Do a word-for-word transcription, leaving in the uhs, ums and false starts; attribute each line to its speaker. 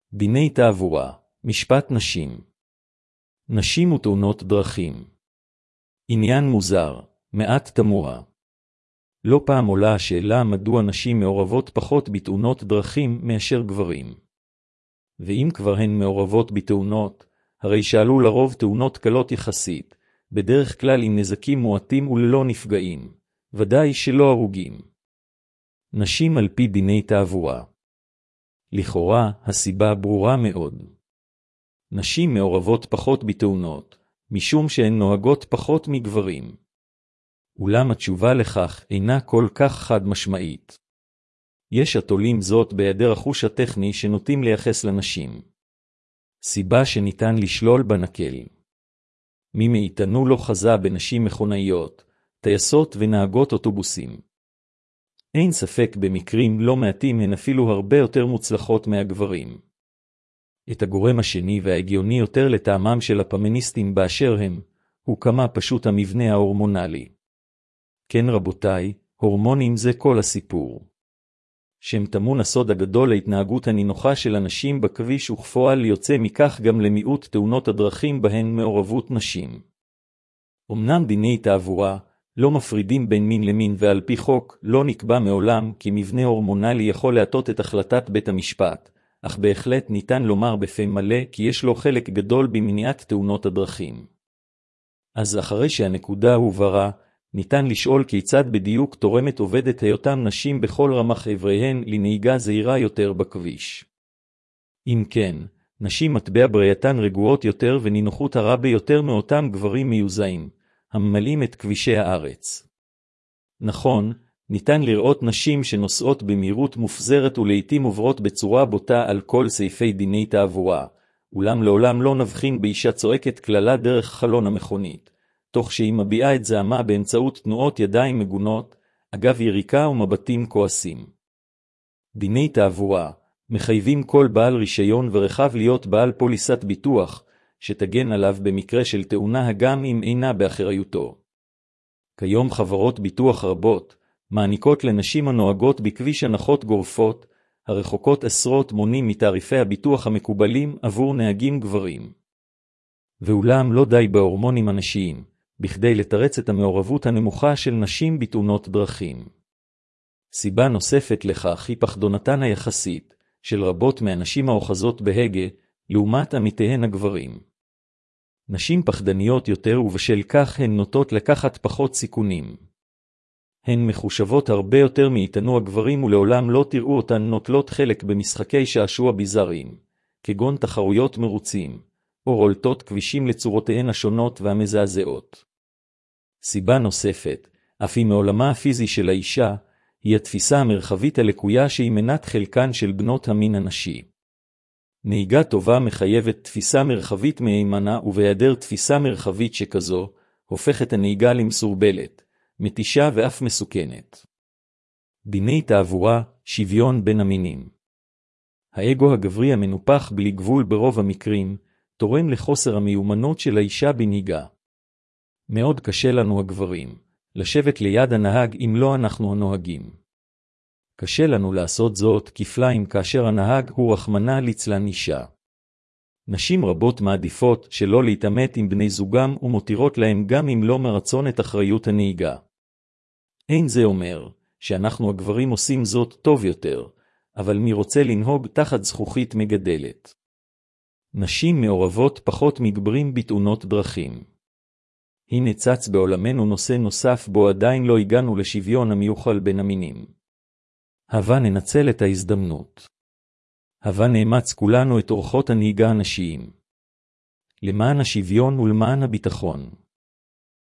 Speaker 1: דיני תעבורה, משפט נשים. נשים ותאונות דרכים. עניין מוזר, מעט תמוה. לא פעם עולה השאלה מדוע נשים מעורבות פחות בתאונות דרכים מאשר גברים. ואם כבר הן מעורבות בתאונות, הרי שעלו לרוב תאונות קלות יחסית, בדרך כלל עם נזקים מועטים וללא נפגעים, ודאי שלא הרוגים. נשים על פי דיני תעבורה. לכאורה, הסיבה ברורה מאוד. נשים מעורבות פחות בתאונות, משום שהן נוהגות פחות מגברים. אולם התשובה לכך אינה כל כך חד משמעית. יש התולים זאת בהיעדר החוש הטכני שנוטים לייחס לנשים. סיבה שניתן לשלול בנקל. מי מאיתנו לא חזה בנשים מכונאיות, טייסות ונהגות אוטובוסים. אין ספק במקרים לא מעטים הן אפילו הרבה יותר מוצלחות מהגברים. את הגורם השני וההגיוני יותר לטעמם של הפמיניסטים באשר הם, הוא כמה פשוט המבנה ההורמונלי. כן רבותיי, הורמונים זה כל הסיפור. שם טמון הסוד הגדול להתנהגות הנינוחה של אנשים בכביש וכפועל יוצא מכך גם למיעוט תאונות הדרכים בהן מעורבות נשים. אמנם דיני תעבורה לא מפרידים בין מין למין ועל פי חוק לא נקבע מעולם כי מבנה הורמונלי יכול להטות את החלטת בית המשפט, אך בהחלט ניתן לומר בפה מלא כי יש לו חלק גדול במניעת תאונות הדרכים. אז אחרי שהנקודה הובהרה, ניתן לשאול כיצד בדיוק תורמת עובדת היותם נשים בכל רמ"ח איבריהן לנהיגה זהירה יותר בכביש. אם כן, נשים מטבע ברייתן רגועות יותר ונינוחות הרבה יותר מאותם גברים מיוזעים, הממלאים את כבישי הארץ. נכון, ניתן לראות נשים שנוסעות במהירות מופזרת ולעיתים עוברות בצורה בוטה על כל סעיפי דיני תעבורה, אולם לעולם לא נבחין באישה צועקת כללה דרך חלון המכונית, תוך שהיא מביעה את זעמה באמצעות תנועות ידיים מגונות, אגב יריקה ומבטים כועסים. דיני תעבורה מחייבים כל בעל רישיון ורחב להיות בעל פוליסת ביטוח, שתגן עליו במקרה של תאונה הגם אם אינה באחריותו. כיום חברות ביטוח רבות מעניקות לנשים הנוהגות בכביש הנחות גורפות, הרחוקות עשרות מונים מתעריפי הביטוח המקובלים עבור נהגים גברים. ואולם לא די בהורמונים הנשיים, בכדי לתרץ את המעורבות הנמוכה של נשים בתאונות דרכים. סיבה נוספת לכך היא פחדונתן היחסית של רבות מהנשים האוחזות בהגה, לעומת עמיתיהן הגברים. נשים פחדניות יותר ובשל כך הן נוטות לקחת פחות סיכונים. הן מחושבות הרבה יותר מאיתנו הגברים ולעולם לא תראו אותן נוטלות חלק במשחקי שעשוע ביזאריים, כגון תחרויות מרוצים, או רולטות כבישים לצורותיהן השונות והמזעזעות. סיבה נוספת, אף היא מעולמה הפיזי של האישה, היא התפיסה המרחבית הלקויה שהיא מנת חלקן של בנות המין הנשי. נהיגה טובה מחייבת תפיסה מרחבית מהימנה, ובהיעדר תפיסה מרחבית שכזו, הופכת הנהיגה למסורבלת, מתישה ואף מסוכנת. דיני תעבורה, שוויון בין המינים. האגו הגברי המנופח בלי גבול ברוב המקרים, תורם לחוסר המיומנות של האישה בנהיגה. מאוד קשה לנו הגברים, לשבת ליד הנהג אם לא אנחנו הנוהגים. קשה לנו לעשות זאת כפליים כאשר הנהג הוא רחמנא ליצלן אישה. נשים רבות מעדיפות שלא להתעמת עם בני זוגם ומותירות להם גם אם לא מרצון את אחריות הנהיגה. אין זה אומר שאנחנו הגברים עושים זאת טוב יותר, אבל מי רוצה לנהוג תחת זכוכית מגדלת? נשים מעורבות פחות מגברים בתאונות דרכים. הנה צץ בעולמנו נושא נוסף בו עדיין לא הגענו לשוויון המיוחל בין המינים. הווה ננצל את ההזדמנות. הווה נאמץ כולנו את אורחות הנהיגה הנשיים. למען השוויון ולמען הביטחון.